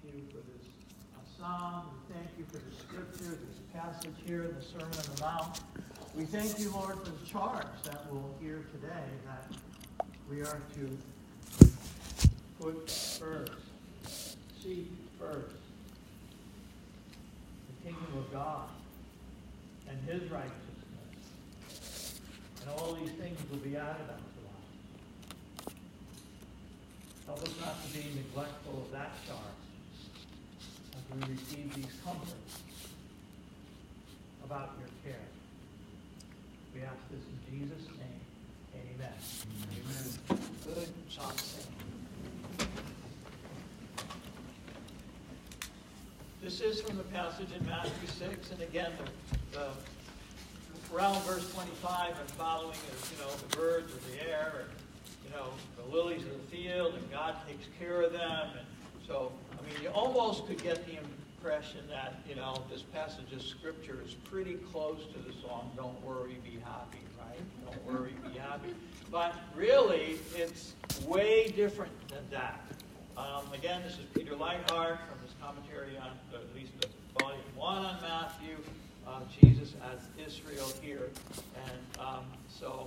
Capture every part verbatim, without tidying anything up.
you for this uh, psalm. We thank you for the scripture, this passage here in the Sermon on the Mount. We thank you, Lord, for the charge that we'll hear today, that we are to put first, seek first the kingdom of God and his righteousness. And all these things will be added unto us. Help us not to be neglectful of that charge as we receive these comforts about your care. We ask this in Jesus' name. Amen. Amen. Good job saying. This is from the passage in Matthew six, and again, the, the around verse twenty-five and following is, you know, the birds of the air, and, you know, the lilies of the field, and God takes care of them. And so, I mean, you almost could get the impression that, you know, this passage of Scripture is pretty close to the song, Don't Worry, Be Happy, right? Don't worry, be happy. But really, it's way different than that. Um, again, this is Peter Leithart from his commentary on, uh, at least the volume one on Matthew, uh, Jesus as Israel here. And um, so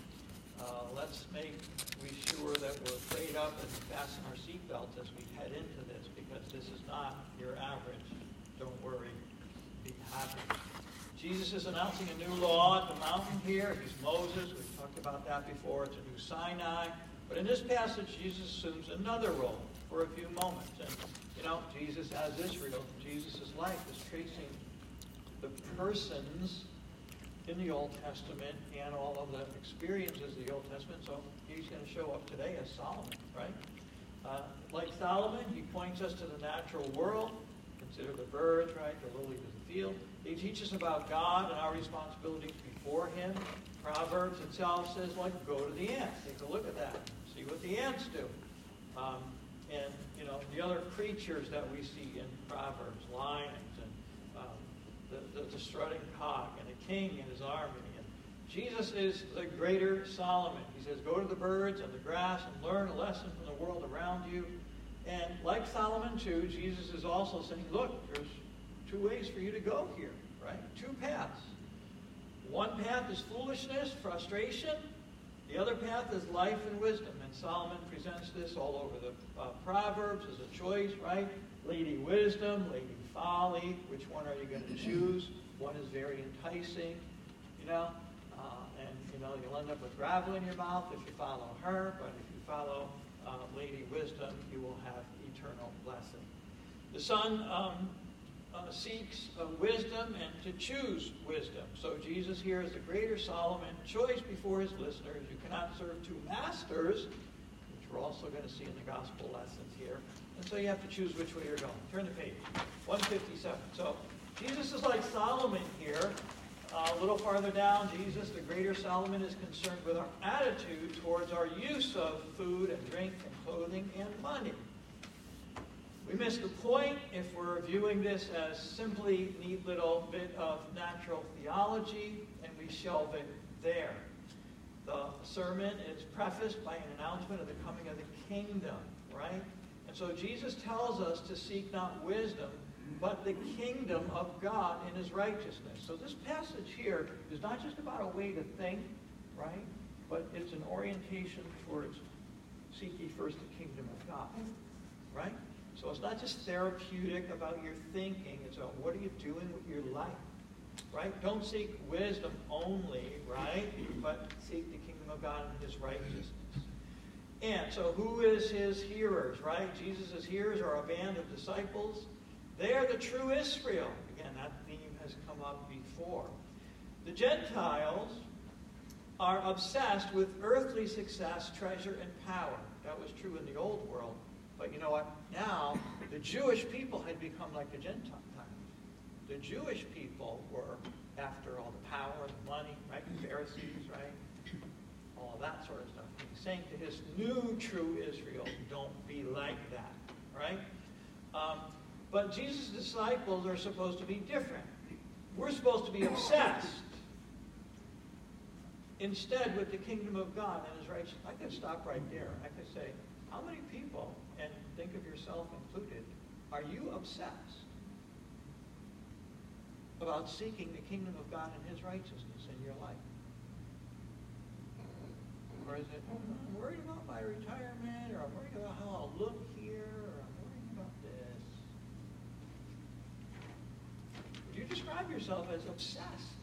uh, let's make we sure that we're prayed up and fasten our seatbelts as we head into this, because this is not your average, don't worry, be happy. Jesus is announcing a new law at the mountain here. He's Moses. We've talked about that before. It's a new Sinai. But in this passage, Jesus assumes another role for a few moments. And, you know, Jesus as Israel, Jesus' life is tracing the persons in the Old Testament and all of the experiences of the Old Testament. So he's going to show up today as Solomon, right? Uh, like Solomon, he points us to the natural world. Consider the birds, right? The lilies of the field. He teaches about God and our responsibilities before him. Proverbs itself says, like, go to the ants. Take a look at that. See what the ants do. Um, and, you know, the other creatures that we see in Proverbs, lions and um, the, the, the strutting cock and a king and his army. And Jesus is the greater Solomon. He says, go to the birds and the grass and learn a lesson from the world around you. And like Solomon, too, Jesus is also saying, look, there's two ways for you to go here, right? Two paths. One path is foolishness, frustration. The other path is life and wisdom. And Solomon presents this all over the uh, Proverbs as a choice, right? Lady wisdom, lady folly. Which one are you going to choose? One is very enticing, you know. Uh, and, you know, you'll end up with gravel in your mouth if you follow her. But if you follow uh, lady wisdom, you will have eternal blessing. The Son um, uh, seeks uh, wisdom and to choose wisdom. So Jesus here is the greater Solomon, choice before his listeners. You cannot serve two masters, which we're also going to see in the gospel lessons here. And so you have to choose which way you're going. Turn the page. one fifty-seven. So Jesus is like Solomon here. Uh, a little farther down, Jesus, the greater Solomon, is concerned with our attitude towards our use of food and drink and clothing and money. We miss the point if we're viewing this as simply a neat little bit of natural theology, and we shelve it there. The sermon is prefaced by an announcement of the coming of the kingdom, right? And so Jesus tells us to seek not wisdom, but the kingdom of God in his righteousness. So this passage here is not just about a way to think, right? But it's an orientation towards seek ye first the kingdom of God, right? So it's not just therapeutic about your thinking. It's about what are you doing with your life, right? Don't seek wisdom only, right? But seek the kingdom of God and his righteousness. And so who is his hearers, right? Jesus' hearers are a band of disciples. They are the true Israel. Again, that theme has come up before. The Gentiles are obsessed with earthly success, treasure, and power. That was true in the old world. But you know what? Now, the Jewish people had become like the Gentiles. The Jewish people were after all the power, the money, right? The Pharisees, right? All of that sort of stuff. He's saying to his new true Israel, don't be like that, right? Um, but Jesus' disciples are supposed to be different. We're supposed to be obsessed instead with the kingdom of God and his righteousness. I could stop right there. I could say, how many people, and think of yourself included, Are you obsessed about seeking the kingdom of God and his righteousness in your life? Or is it, I'm worried about my retirement, or I'm worried about how I'll look here, or I'm worried about this? Would you describe yourself as obsessed?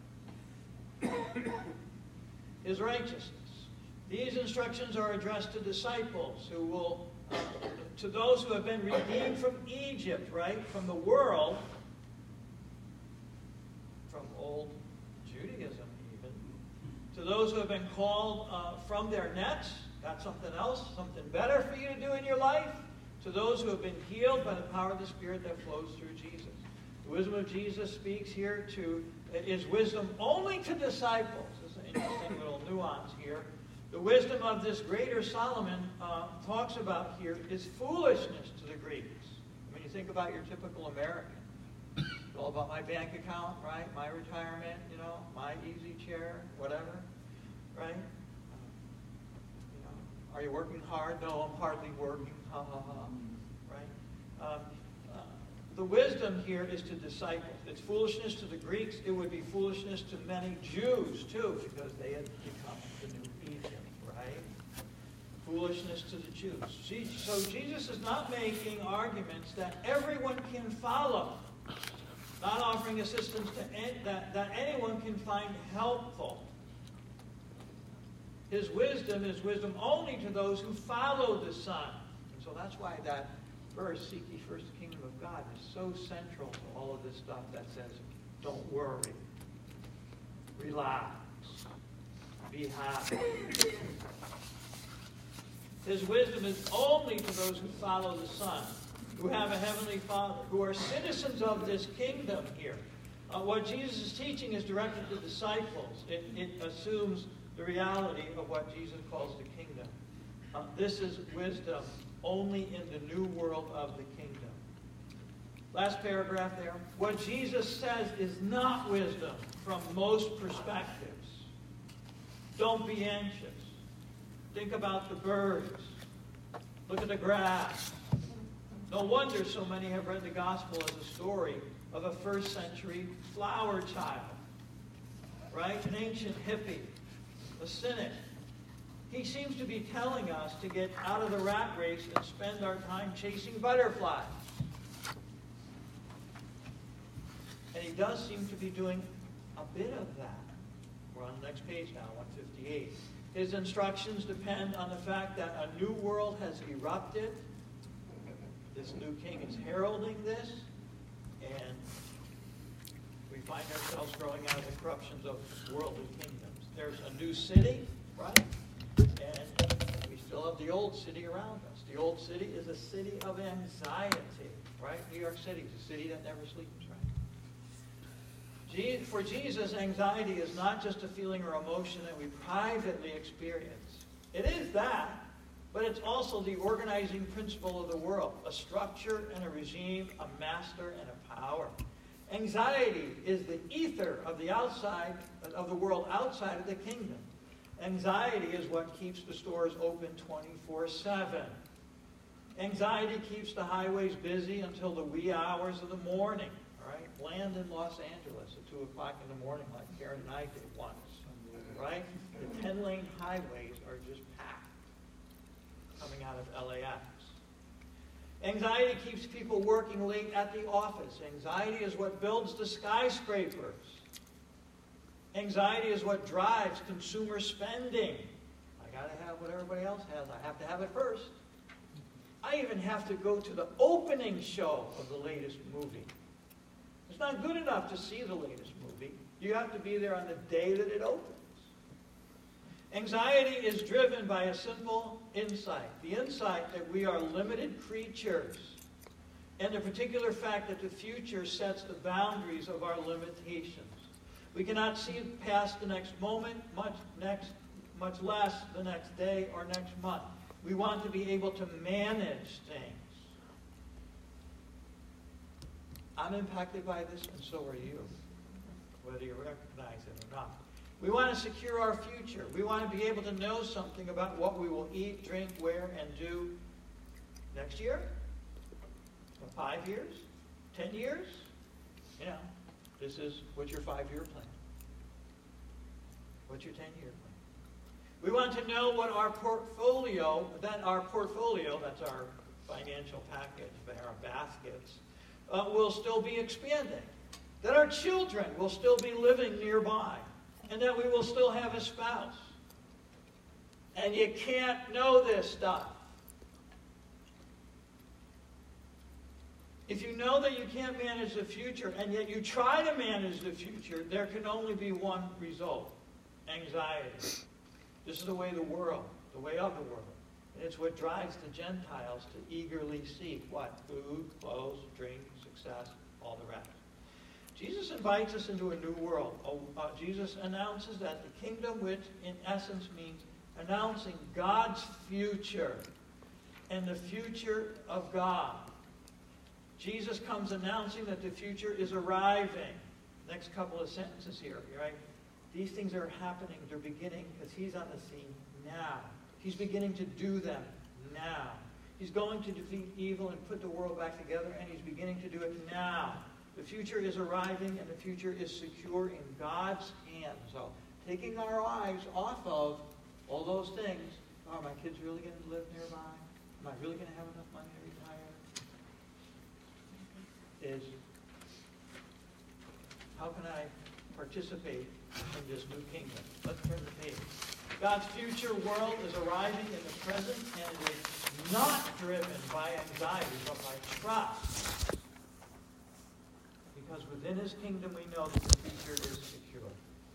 His righteousness. These instructions are addressed to disciples who will, uh, to those who have been redeemed from Egypt, right? From the world, from old Judaism even, to those who have been called uh, from their nets, got something else, something better for you to do in your life, to those who have been healed by the power of the Spirit that flows through Jesus. The wisdom of Jesus speaks here to, is wisdom only to disciples. There's an interesting little nuance here. The wisdom of this greater Solomon uh, talks about here is foolishness to the Greeks. When you think about your typical American, it's all about my bank account, right? My retirement, you know, my easy chair, whatever, right? Uh, you know, are you working hard? No, I'm hardly working. Ha ha ha. Right? Um, uh, the wisdom here is to disciples. It's foolishness to the Greeks. It would be foolishness to many Jews too, because they had become the new Egypt, right? Foolishness to the Jews. So Jesus is not making arguments that everyone can follow, not offering assistance to any, that, that anyone can find helpful. His wisdom is wisdom only to those who follow the Son. And so that's why that verse, seek ye first the kingdom of God, is so central to all of this stuff that says, don't worry, relax, be happy. His wisdom is only to those who follow the Son, who have a heavenly Father, who are citizens of this kingdom here. Uh, what Jesus is teaching is directed to disciples. It, it assumes the reality of what Jesus calls the kingdom. Uh, this is wisdom only in the new world of the kingdom. Last paragraph there. What Jesus says is not wisdom from most perspectives. Don't be anxious. Think about the birds. Look at the grass. No wonder so many have read the gospel as a story of a first century flower child. Right? An ancient hippie. A cynic. He seems to be telling us to get out of the rat race and spend our time chasing butterflies. And he does seem to be doing a bit of that. We're on the next page now, one fifty-eight. His instructions depend on the fact that a new world has erupted. This new king is heralding this. And we find ourselves growing out of the corruptions of worldly kingdoms. There's a new city, right? And we still have the old city around us. The old city is a city of anxiety, right? New York City is a city that never sleeps, right? For Jesus, anxiety is not just a feeling or emotion that we privately experience. It is that, but it's also the organizing principle of the world, a structure and a regime, a master and a power. Anxiety is the ether of the outside, of the world outside of the kingdom. Anxiety is what keeps the stores open twenty-four seven. Anxiety keeps the highways busy until the wee hours of the morning. Right? Land in Los Angeles at two o'clock in the morning like Karen and I did once. Right? The ten-lane highways are just packed coming out of L A X. Anxiety keeps people working late at the office. Anxiety is what builds the skyscrapers. Anxiety is what drives consumer spending. I got to have what everybody else has. I have to have it first. I even have to go to the opening show of the latest movie. It's not good enough to see the latest movie. You have to be there on the day that it opens. Anxiety is driven by a simple insight. The insight that we are limited creatures. And the particular fact that the future sets the boundaries of our limitations. We cannot see past the next moment, much, next, much less the next day or next month. We want to be able to manage things. I'm impacted by this, and so are you, whether you recognize it or not. We want to secure our future. We want to be able to know something about what we will eat, drink, wear, and do next year, Five years? Ten years? You know, this is, what's your five-year plan? What's your ten-year plan? We want to know what our portfolio, that our portfolio, that's our financial package, our baskets, uh, will still be expanding. That our children will still be living nearby. And that we will still have a spouse. And you can't know this stuff. If you know that you can't manage the future, and yet you try to manage the future, there can only be one result. Anxiety. This is the way of the world, the way of the world. And it's what drives the Gentiles to eagerly seek what? Food, clothes, drink, success, all the rest. Jesus invites us into a new world. Oh, uh, Jesus announces that the kingdom, which in essence means announcing God's future and the future of God. Jesus comes announcing that the future is arriving. Next couple of sentences here, right? These things are happening, they're beginning, because he's on the scene now. He's beginning to do them now. He's going to defeat evil and put the world back together, and he's beginning to do it now. The future is arriving, and the future is secure in God's hands. So, taking our eyes off of all those things, are my kids really going to live nearby? Am I really going to have enough money to retire? Is, how can I participate in this new kingdom? Let's turn the page. God's future world is arriving in the present, and it is not driven by anxiety, but by trust. Because within his kingdom we know that the future is secure.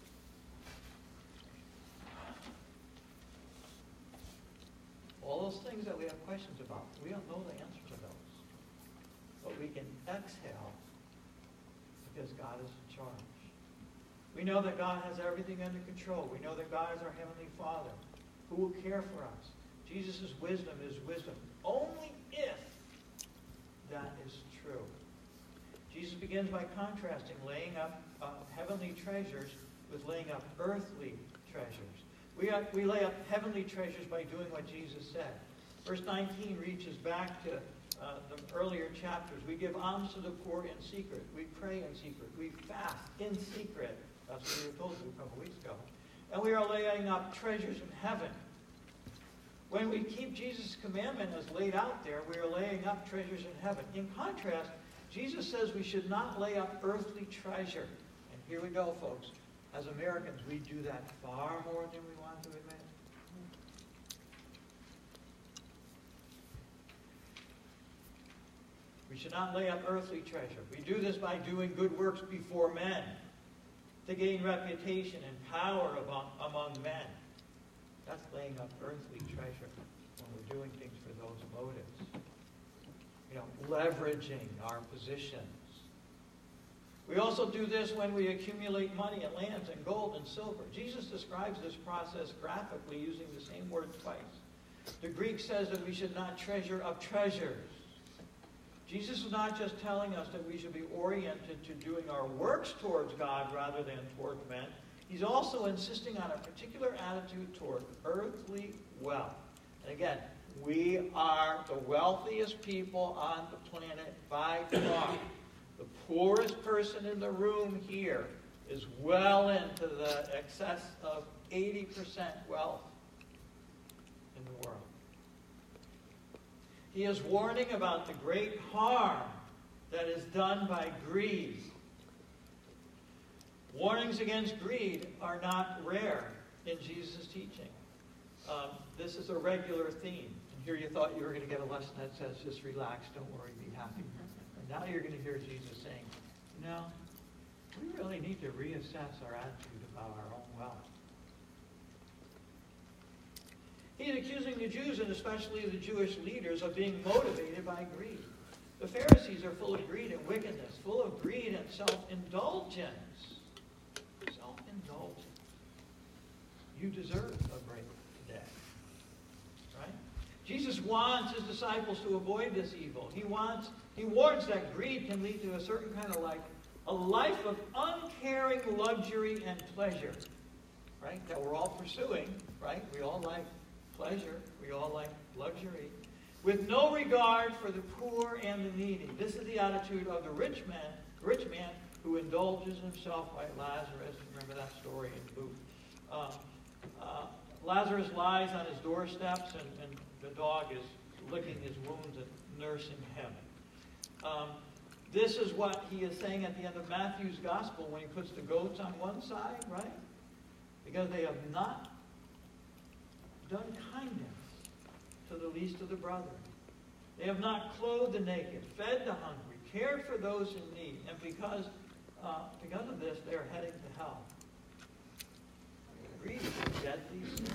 All those things that we have questions about, we don't know the answer to those. But we can exhale because God is in charge. We know that God has everything under control. We know that God is our Heavenly Father who will care for us. Jesus' wisdom is wisdom only if that is true. Jesus begins by contrasting laying up uh, heavenly treasures with laying up earthly treasures. We, are, we lay up heavenly treasures by doing what Jesus said. Verse nineteen reaches back to uh, the earlier chapters. We give alms to the poor in secret. We pray in secret. We fast in secret. That's what we were told to a couple weeks ago. And we are laying up treasures in heaven. When we keep Jesus' commandment as laid out there, we are laying up treasures in heaven. In contrast, Jesus says we should not lay up earthly treasure. And here we go, folks. As Americans, we do that far more than we want to admit. We should not lay up earthly treasure. We do this by doing good works before men, to gain reputation and power among, among men. That's laying up earthly treasure when we're doing things for those motives. You know, leveraging our positions. We also do this when we accumulate money and lands and gold and silver. Jesus describes this process graphically using the same word twice. The Greek says that we should not treasure up treasures. Jesus is not just telling us that we should be oriented to doing our works towards God rather than toward men. He's also insisting on a particular attitude toward earthly wealth. And again, we are the wealthiest people on the planet by far. The poorest person in the room here is well into the excess of eighty percent wealth in the world. He is warning about the great harm that is done by greed. Warnings against greed are not rare in Jesus' teaching. Um, this is a regular theme. And here you thought you were going to get a lesson that says, just relax, don't worry, be happy. And now you're going to hear Jesus saying, no, we really need to reassess our attitude about our own wealth. He's accusing the Jews, and especially the Jewish leaders, of being motivated by greed. The Pharisees are full of greed and wickedness, full of greed and self-indulgence. Self-indulgence. You deserve a break today. Right? Jesus wants his disciples to avoid this evil. He wants, he warns that greed can lead to a certain kind of life, a life of uncaring luxury and pleasure. Right? That we're all pursuing. Right? We all like pleasure. We all like luxury. with no regard for the poor and the needy. This is the attitude of the rich man, rich man who indulges himself like Lazarus. Remember that story in Luke. Uh, uh, Lazarus lies on his doorsteps, and, and the dog is licking his wounds and nursing him. Um, this is what he is saying at the end of Matthew's gospel when he puts the goats on one side, right? Because they have not done kindness to the least of the brethren. They have not clothed the naked, fed the hungry, cared for those in need, and because uh, because of this, they are heading to hell. Greed is a deadly sin.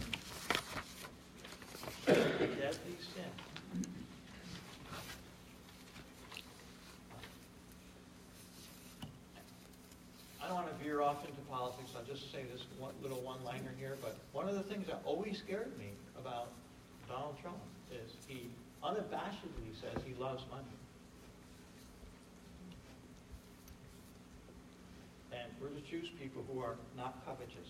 Deadly sin. I don't want to veer off into politics. I'll just say this one little one-liner here. But one of the things that always scared me about Donald Trump is he unabashedly says he loves money. And we're to choose people who are not covetous.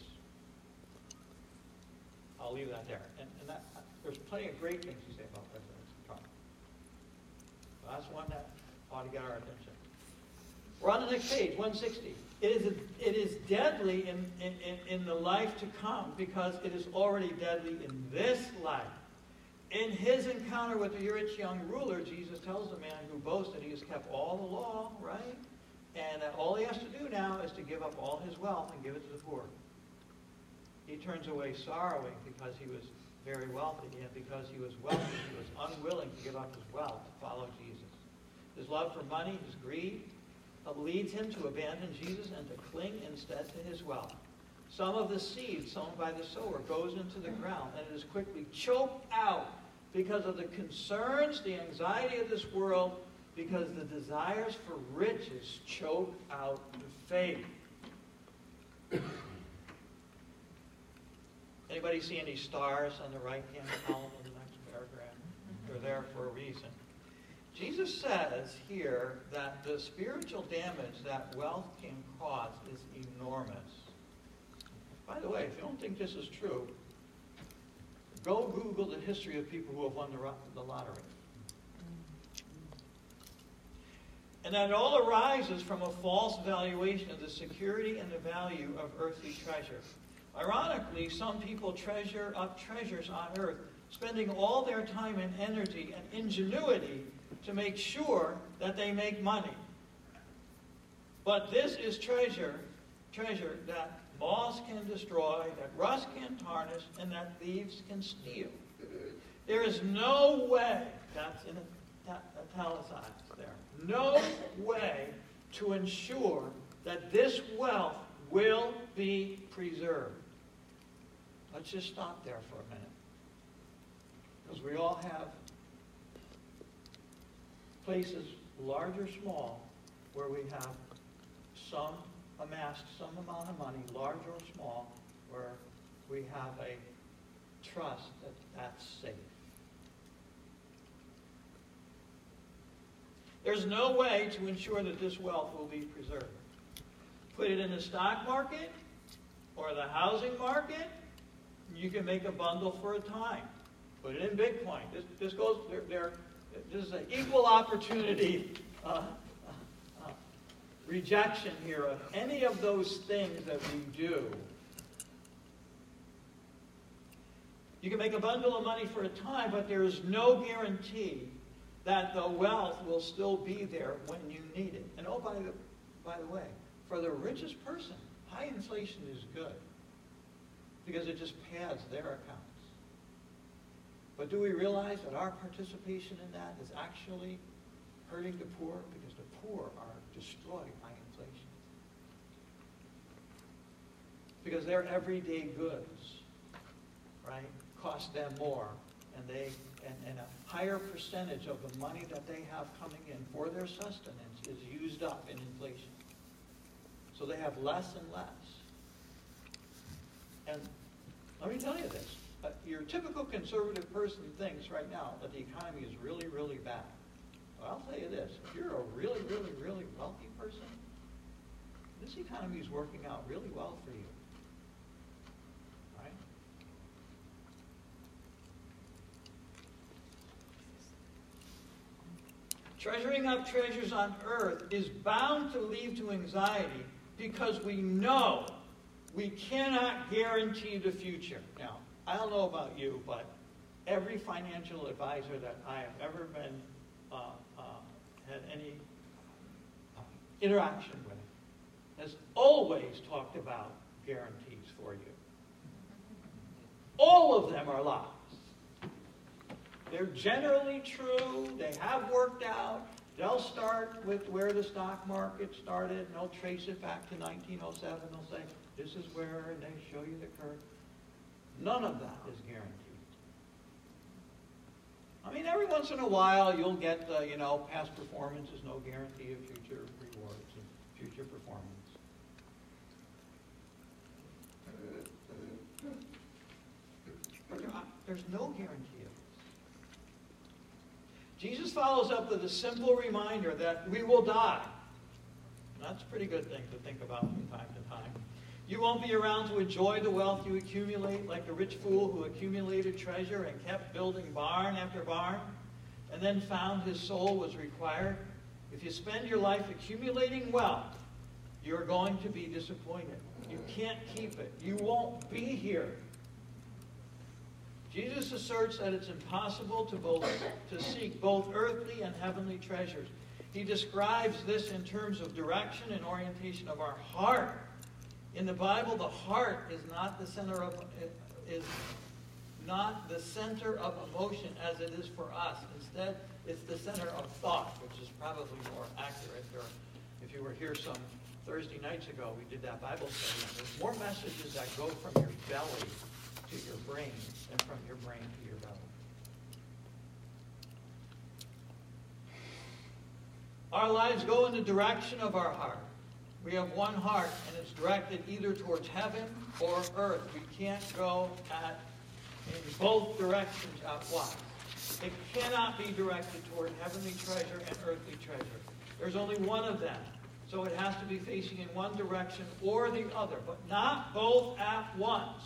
I'll leave that there. And, and that, there's plenty of great things to say about President Trump. But that's one that ought to get our attention. We're on the next page, one sixty. It is, a, it is deadly in, in, in the life to come because it is already deadly in this life. In his encounter with the rich young ruler, Jesus tells the man who boasted he has kept all the law, right? And uh, all he has to do now is to give up all his wealth and give it to the poor. He turns away sorrowing because he was very wealthy, and because he was wealthy, he was unwilling to give up his wealth to follow Jesus. His love for money, his greed, uh, leads him to abandon Jesus and to cling instead to his wealth. Some of the seed sown by the sower goes into the ground, and it is quickly choked out because of the concerns, the anxiety of this world, because the desires for riches choke out the faith. Anybody see any stars on the right-hand column of the next paragraph? They're there for a reason. Jesus says here that the spiritual damage that wealth can cause is enormous. By the way, if you don't think this is true, go Google the history of people who have won the, the lottery. And that it all arises from a false valuation of the security and the value of earthly treasure. Ironically, some people treasure up treasures on earth, spending all their time and energy and ingenuity to make sure that they make money. But this is treasure, treasure that moths can destroy, that rust can tarnish, and that thieves can steal. There is no way, that's in italicized there, no way to ensure that this wealth will be preserved. Let's just stop there for a minute. Because we all have places, large or small, where we have some amassed some amount of money, large or small, where we have a trust that that's safe. There's no way to ensure that this wealth will be preserved. Put it in the stock market or the housing market, you can make a bundle for a time. Put it in Bitcoin. This, this goes, there, there, this is an equal opportunity uh, uh, uh, rejection here of any of those things that we do. You can make a bundle of money for a time, but there is no guarantee that the wealth will still be there when you need it. And oh, by the, by the way, for the richest person, high inflation is good because it just pads their accounts. But do we realize that our participation in that is actually hurting the poor? Because the poor are destroyed by inflation. Because their everyday goods, right, cost them more, and they and, and a higher percentage of the money that they have coming in for their sustenance is used up in inflation. So they have less and less. And let me tell you this. Uh, your typical conservative person thinks right now that the economy is really, really bad. Well, I'll tell you this. If you're a really, really, really wealthy person, this economy is working out really well for you. Right? Treasuring up treasures on earth is bound to lead to anxiety because we know we cannot guarantee the future. Now, I don't know about you, but every financial advisor that I have ever been, uh, uh, had any uh, interaction with, has always talked about guarantees for you. All of them are lies. They're generally true. They have worked out. They'll start with where the stock market started, and they'll trace it back to nineteen oh seven. They'll say, this is where, and they show you the curve. None of that is guaranteed. I mean, every once in a while, you'll get, uh, you know, past performance is no guarantee of future rewards and future performance. But there, there's no guarantee of this. Jesus follows up with a simple reminder that we will die. That's a pretty good thing to think about from time to time. You won't be around to enjoy the wealth you accumulate like the rich fool who accumulated treasure and kept building barn after barn and then found his soul was required. If you spend your life accumulating wealth, you're going to be disappointed. You can't keep it. You won't be here. Jesus asserts that it's impossible to, both, to seek both earthly and heavenly treasures. He describes this in terms of direction and orientation of our heart. In the Bible, the heart is not the center of is not the center of emotion as it is for us. Instead, it's the center of thought, which is probably more accurate. Or if you were here some Thursday nights ago, we did that Bible study. There's more messages that go from your belly to your brain than from your brain to your belly. Our lives go in the direction of our heart. We have one heart, and it's directed either towards heaven or earth. We can't go at, in both directions at once. It cannot be directed toward heavenly treasure and earthly treasure. There's only one of them. So it has to be facing in one direction or the other, but not both at once.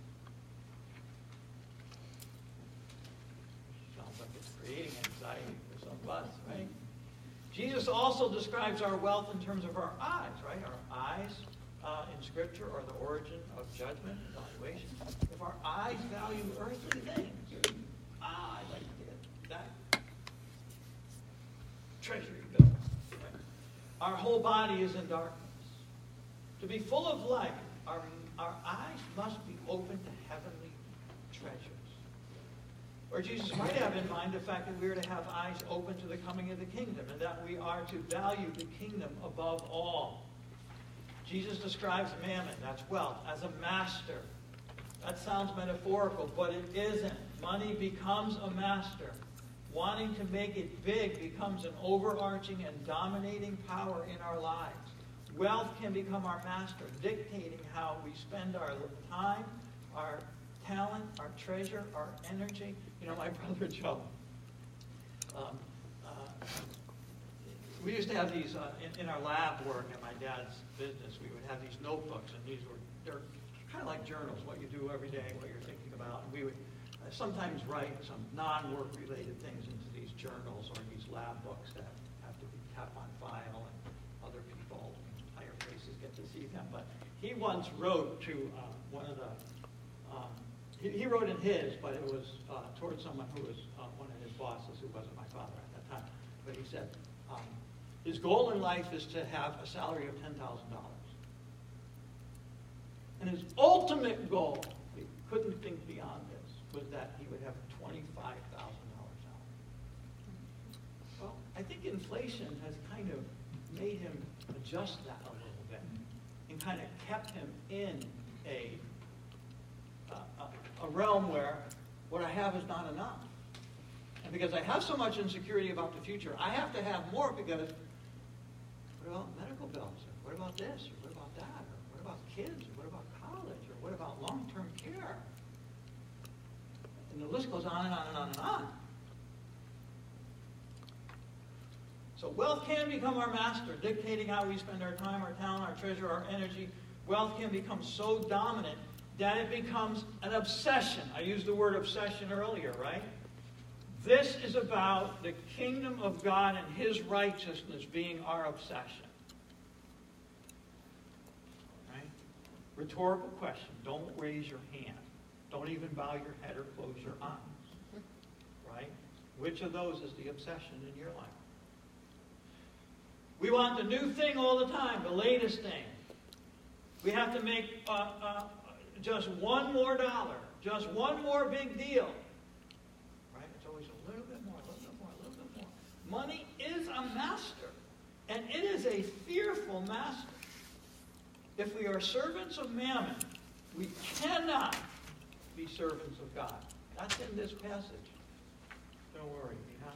Sounds like it's creating anxiety for some of us, right? Jesus also describes our wealth in terms of our eyes, right? Our eyes uh, in Scripture are the origin of judgment, evaluation. If our eyes value earthly things, ah, I'd like to get that treasury bill. Right? Our whole body is in darkness. To be full of light, our, our eyes must be open to heavenly treasures. Or Jesus might have in mind the fact that we are to have eyes open to the coming of the kingdom and that we are to value the kingdom above all. Jesus describes mammon, that's wealth, as a master. That sounds metaphorical, but it isn't. Money becomes a master. Wanting to make it big becomes an overarching and dominating power in our lives. Wealth can become our master, dictating how we spend our time, our talent, our treasure, our energy. You know, my brother Joe, um, uh, we used to have these, uh, in, in our lab work at my dad's business, we would have these notebooks, and these were, they're kind of like journals, what you do every day, what you're thinking about. And we would uh, sometimes write some non-work related things into these journals or these lab books that have to be kept on file, and other people in higher places get to see them. But he once wrote to uh, one of the um, He wrote in his, but it was uh, towards someone who was uh, one of his bosses, who wasn't my father at that time. But he said, um, his goal in life is to have a salary of ten thousand dollars. And his ultimate goal, he couldn't think beyond this, was that he would have a twenty-five thousand dollars salary. Well, I think inflation has kind of made him adjust that a little bit and kind of kept him in a a realm where what I have is not enough. And because I have so much insecurity about the future, I have to have more because what about medical bills? Or what about this? Or what about that? Or what about kids? Or what about college? Or what about long-term care? And the list goes on and on and on and on. So wealth can become our master, dictating how we spend our time, our talent, our treasure, our energy. Wealth can become so dominant that it becomes an obsession. I used the word obsession earlier, right? This is about the kingdom of God and His righteousness being our obsession. Right? Rhetorical question. Don't raise your hand. Don't even bow your head or close your eyes. Right? Which of those is the obsession in your life? We want the new thing all the time, the latest thing. We have to make uh, uh, just one more dollar, just one more big deal. Right? It's always a little bit more, a little bit more, a little bit more. Money is a master, and it is a fearful master. If we are servants of mammon, we cannot be servants of God. That's in this passage. Don't worry, be happy.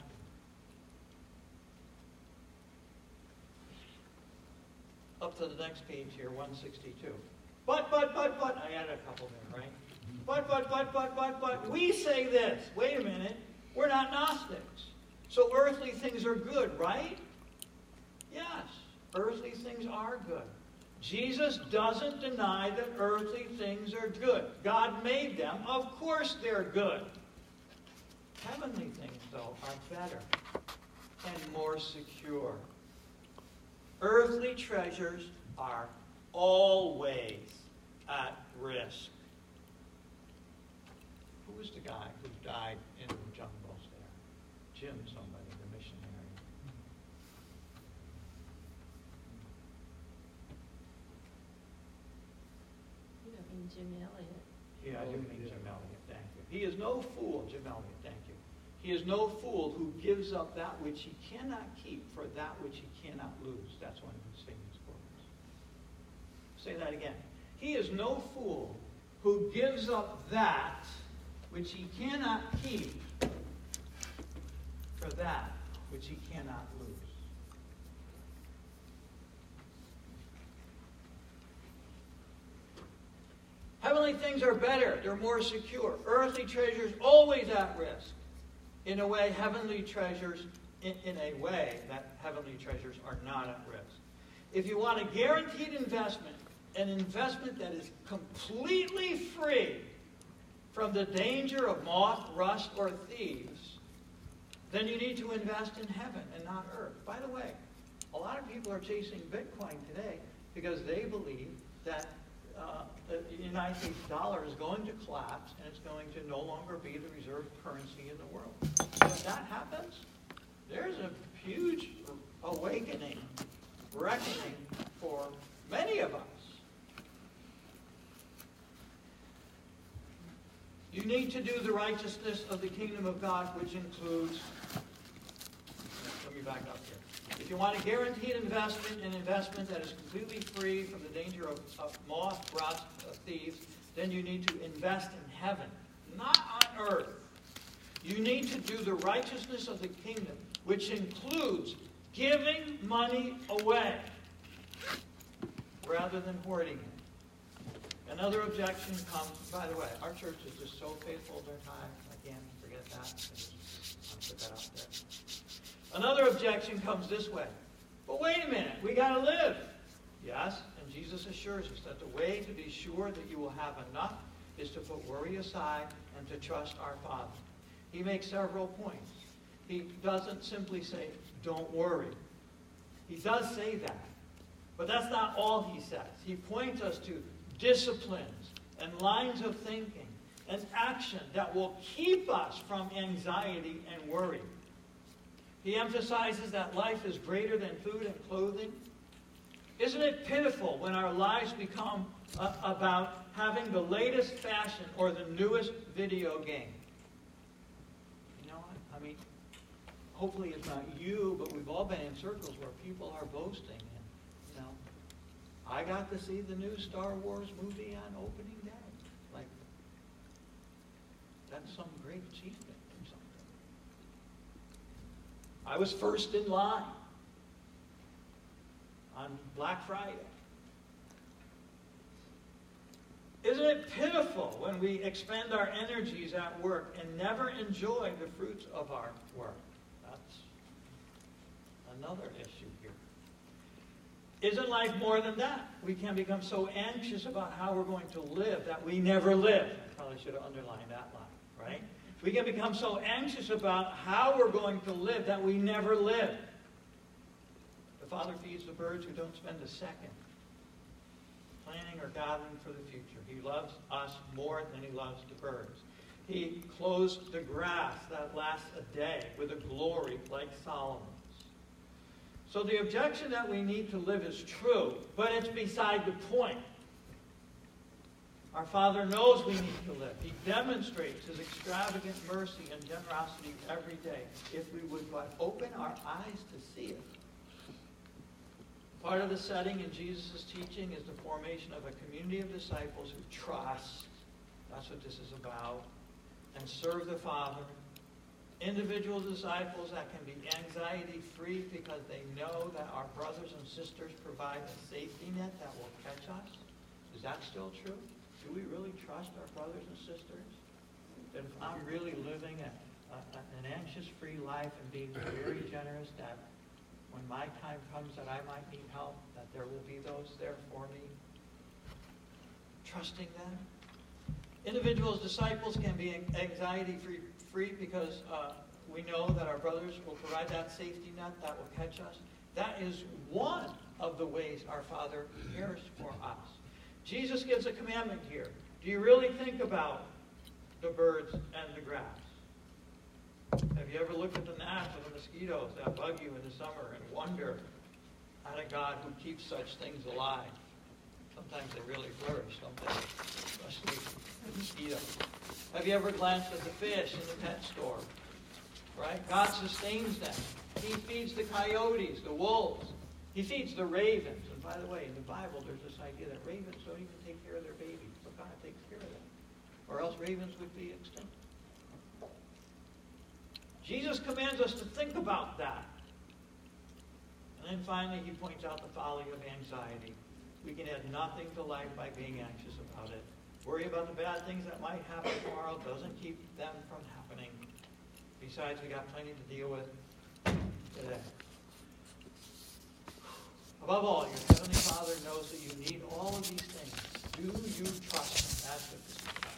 Up to the next page here, one sixty-two. But, but, but, but, I added a couple there, right? But, but, but, but, but, but, we say this. Wait a minute. We're not Gnostics. So earthly things are good, right? Yes, earthly things are good. Jesus doesn't deny that earthly things are good. God made them. Of course they're good. Heavenly things, though, are better and more secure. Earthly treasures are always at risk. Who was the guy who died in the jungles there? Jim somebody, the missionary. You don't mean Jim Elliot. Yeah, I do mean Jim Elliot, thank you. He is no fool, Jim Elliot, thank you. He is no fool who gives up that which he cannot keep for that which he cannot lose. That's one of his famous quotes. Say that again. He is no fool who gives up that which he cannot keep for that which he cannot lose. Heavenly things are better. They're more secure. Earthly treasures always at risk. In a way, heavenly treasures, in, in a way that heavenly treasures are not at risk. If you want a guaranteed investment, an investment that is completely free from the danger of moth, rust, or thieves, then you need to invest in heaven and not earth. By the way, a lot of people are chasing Bitcoin today because they believe that uh, the United States dollar is going to collapse and it's going to no longer be the reserve currency in the world. So if that happens, there's a huge awakening, reckoning for many of us. You need to do the righteousness of the kingdom of God, which includes, let me back up here. If you want a guaranteed investment, an investment that is completely free from the danger of, of moth, rust, of thieves, then you need to invest in heaven, not on earth. You need to do the righteousness of the kingdom, which includes giving money away rather than hoarding it. Another objection comes, by the way, our church is just so faithful to their tithe. I can't forget that. I just want to put that out there. Another objection comes this way. But wait a minute, we got to live. Yes, and Jesus assures us that the way to be sure that you will have enough is to put worry aside and to trust our Father. He makes several points. He doesn't simply say, don't worry. He does say that. But that's not all he says. He points us to disciplines and lines of thinking and action that will keep us from anxiety and worry. He emphasizes that life is greater than food and clothing. Isn't it pitiful when our lives become uh, about having the latest fashion or the newest video game? You know what? I mean, hopefully it's not you, but we've all been in circles where people are boasting. And, you know, I got to see the new Star Wars movie on opening day. Like, that's some great achievement. I was first in line on Black Friday. Isn't it pitiful when we expend our energies at work and never enjoy the fruits of our work? That's another issue here. Isn't life more than that? We can become so anxious about how we're going to live that we never live. I probably should have underlined that line, right? We can become so anxious about how we're going to live that we never live. The Father feeds the birds who don't spend a second planning or gathering for the future. He loves us more than he loves the birds. He clothes the grass that lasts a day with a glory like Solomon's. So the objection that we need to live is true, but it's beside the point. Our Father knows we need to live. He demonstrates his extravagant mercy and generosity every day if we would but open our eyes to see it. Part of the setting in Jesus' teaching is the formation of a community of disciples who trust, that's what this is about, and serve the Father. Individual disciples that can be anxiety-free because they know that our brothers and sisters provide a safety net that will catch us. Is that still true? Do we really trust our brothers and sisters? That if I'm really living a, a, an anxious-free life and being very generous, that when my time comes that I might need help, that there will be those there for me? Trusting them? Individuals, disciples can be anxiety-free free because uh, we know that our brothers will provide that safety net that will catch us. That is one of the ways our Father cares for us. Jesus gives a commandment here. Do you really think about the birds and the grass? Have you ever looked at the gnats or the mosquitoes that bug you in the summer and wonder at a God who keeps such things alive? Sometimes they really flourish, don't they? Especially the mosquitoes. Have you ever glanced at the fish in the pet store? Right? God sustains them. He feeds the coyotes, the wolves. He feeds the ravens. And by the way, in the Bible, there's this idea that ravens don't even take care of their babies, but God takes care of them. Or else ravens would be extinct. Jesus commands us to think about that. And then finally, he points out the folly of anxiety. We can add nothing to life by being anxious about it. Worry about the bad things that might happen tomorrow doesn't keep them from happening. Besides, we got plenty to deal with today. Above all, your Heavenly Father knows that you need all of these things. Do you trust him? That's what this is about.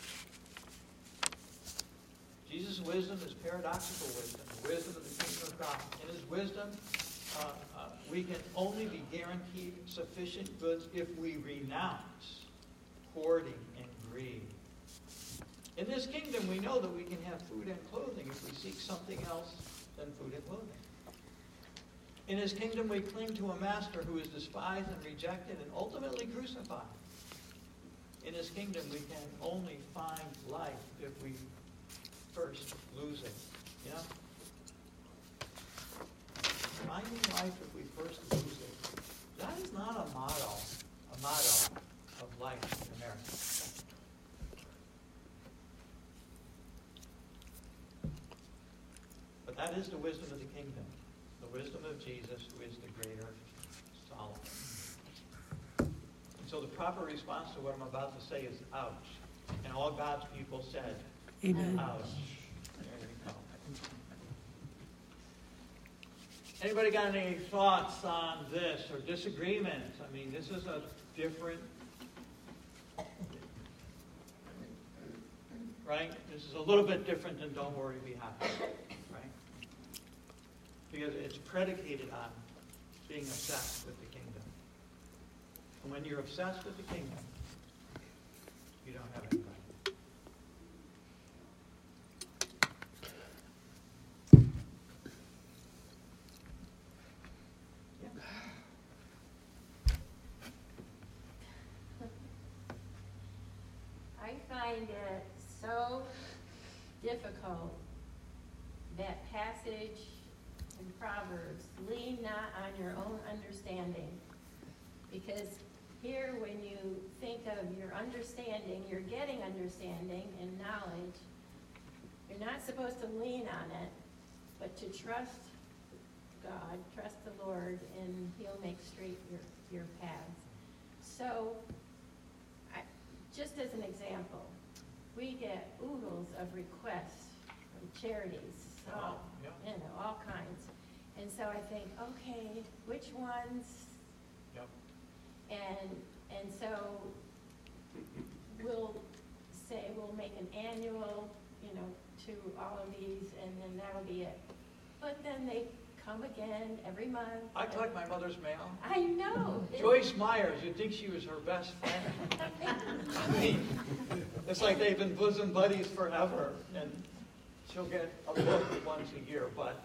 Jesus' wisdom is paradoxical wisdom, the wisdom of the kingdom of God. In his wisdom, uh, uh, we can only be guaranteed sufficient goods if we renounce hoarding and greed. In this kingdom, we know that we can have food and clothing if we seek something else than food and clothing. In his kingdom, we cling to a master who is despised and rejected and ultimately crucified. In his kingdom, we can only find life if we first lose it. You know? Finding life if we first lose it. That is not a motto, a motto of life in America. But that is the wisdom of the kingdom. The wisdom of Jesus, who is the greater Solomon. And so the proper response to what I'm about to say is, ouch. And all God's people said, Amen. ouch. There we go. Anybody got any thoughts on this or disagreements? I mean, this is a different, right? This is a little bit different than don't worry, be happy, right? Because it's predicated on being obsessed with the kingdom. And when you're obsessed with the kingdom, you don't have any right. Yeah. I find it so difficult, that passage in Proverbs, lean not on your own understanding. Because here, when you think of your understanding, you're getting understanding and knowledge. You're not supposed to lean on it, but to trust God, trust the Lord, and he'll make straight your, your paths. So, I, just as an example, we get oodles of requests from charities, all, Yeah. you know, all kinds. And so I think, okay, which ones? Yep. And, and so we'll say, we'll make an annual, you know, to all of these, and then that'll be it. But then they come again every month. I collect my mother's mail. I know. Joyce Myers, you'd think she was her best friend. I mean, it's like they've been bosom buddies forever, and she'll get a book once a year, but...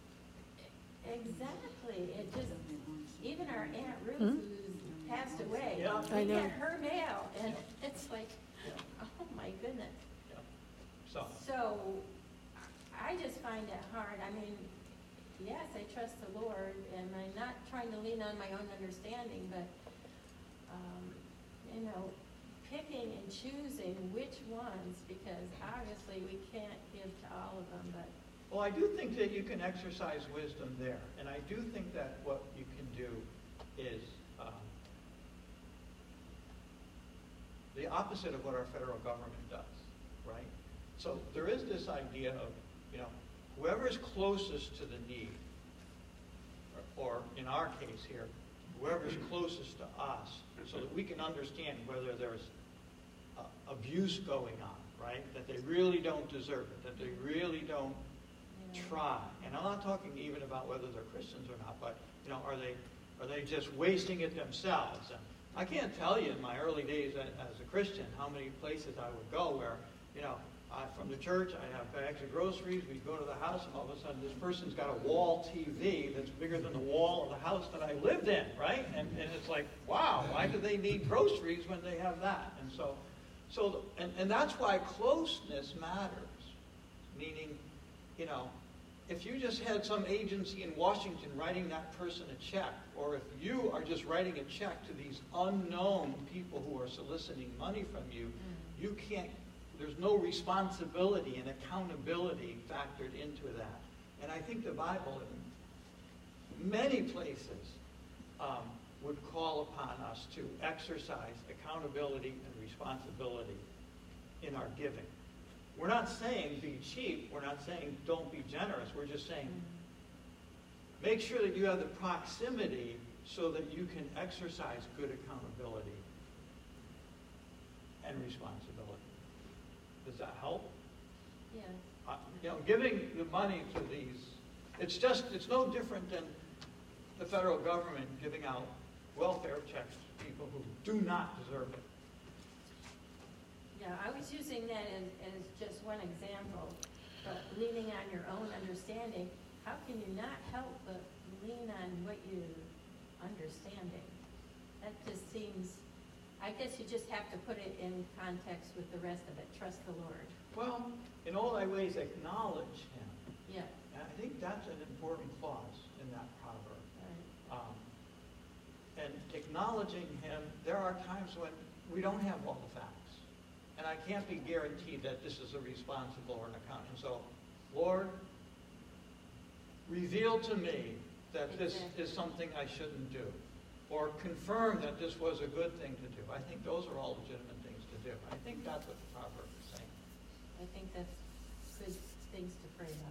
Exactly. It just, even our Aunt Ruth, Hmm? who's passed away, Yeah. we I know. get her mail, and it's like, oh my goodness. Yeah. So, So, I just find it hard. I mean, yes, I trust the Lord, and I'm not trying to lean on my own understanding, but, um, you know, picking and choosing which ones, because obviously we can't give to all of them, but well, I do think that you can exercise wisdom there, and I do think that what you can do is um, the opposite of what our federal government does, right? So there is this idea of, you know, whoever is closest to the need, or, or in our case here, whoever is closest to us, so that we can understand whether there's uh, abuse going on, right? That they really don't deserve it, that they really don't try. And I'm not talking even about whether they're Christians or not, but, you know, are they are they just wasting it themselves? And I can't tell you in my early days as a Christian how many places I would go where, you know, I, from the church, I have bags of groceries, we'd go to the house, and all of a sudden this person's got a wall T V that's bigger than the wall of the house that I lived in, right? And, and it's like, wow, why do they need groceries when they have that? And so, so and, and that's why closeness matters, meaning, you know, if you just had some agency in Washington writing that person a check, or if you are just writing a check to these unknown people who are soliciting money from you, you can't, there's no responsibility and accountability factored into that. And I think the Bible, in many places, um, would call upon us to exercise accountability and responsibility in our giving. We're not saying be cheap. We're not saying don't be generous. We're just saying make sure that you have the proximity so that you can exercise good accountability and responsibility. Does that help? yes. Uh, you know, giving the money to these, it's just, it's no different than the federal government giving out welfare checks to people who do not deserve it. Yeah, I was using that as, as just one example, but leaning on your own understanding, how can you not help but lean on what you're understanding? That just seems, I guess you just have to put it in context with the rest of it. Trust the Lord. Well, in all thy ways acknowledge him. Yeah, And I think that's an important clause in that proverb. right. Um, and acknowledging him, there are times when we don't have all the facts. And I can't be guaranteed that this is a responsible or an accountant. So, Lord, reveal to me that this Exactly. is something I shouldn't do. Or confirm that this was a good thing to do. I think those are all legitimate things to do. I think that's what the proverb is saying. I think that's good things to pray about.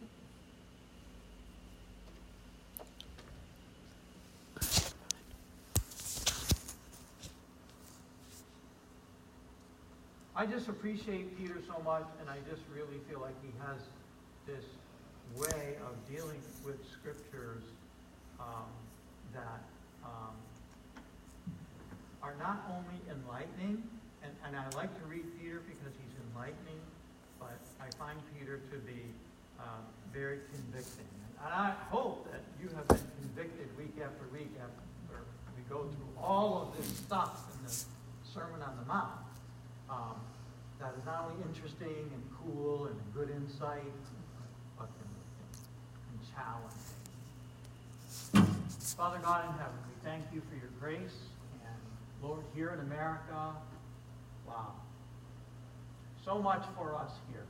I just appreciate Peter so much, and I just really feel like he has this way of dealing with scriptures um, that um, are not only enlightening, and, and I like to read Peter because he's enlightening, but I find Peter to be um, very convicting. And I hope that you have been convicted week after week after we go through all of this stuff in the Sermon on the Mount. Um, that is not only interesting and cool and a good insight, but and challenging. Father God in heaven, we thank you for your grace. And Lord, here in America, wow, so much for us here.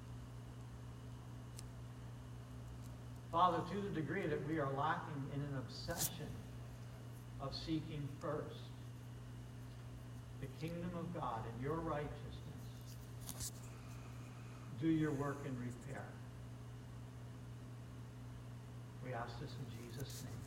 Father, to the degree that we are lacking in an obsession of seeking first the kingdom of God and your righteousness, do your work and repair. We ask this in Jesus' name.